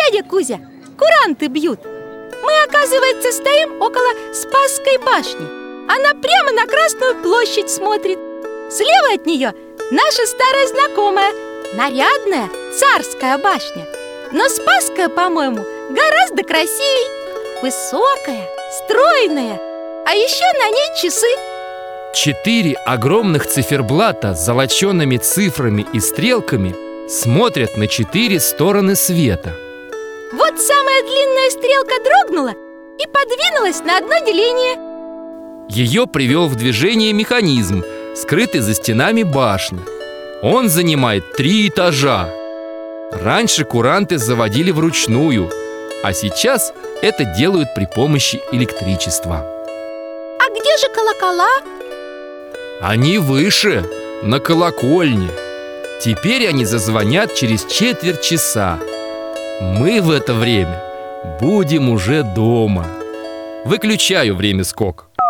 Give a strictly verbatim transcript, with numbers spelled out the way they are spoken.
Дядя Кузя, куранты бьют. Мы, оказывается, стоим около Спасской башни. Она прямо на Красную площадь смотрит. Слева от нее наша старая знакомая, нарядная Царская башня. Но Спасская, по-моему, гораздо красивей. Высокая, стройная, а еще на ней часы. Четыре огромных циферблата с золочеными цифрами и стрелками смотрят на четыре стороны света. Вот самая длинная стрелка дрогнула и подвинулась на одно деление. Ее привел в движение механизм, скрытый за стенами башни. Он занимает три этажа. Раньше куранты заводили вручную, а сейчас это делают при помощи электричества. А где же колокола? Они выше, на колокольне. Теперь они зазвонят через четверть часа. Мы в это время будем уже дома. Выключаю время скок.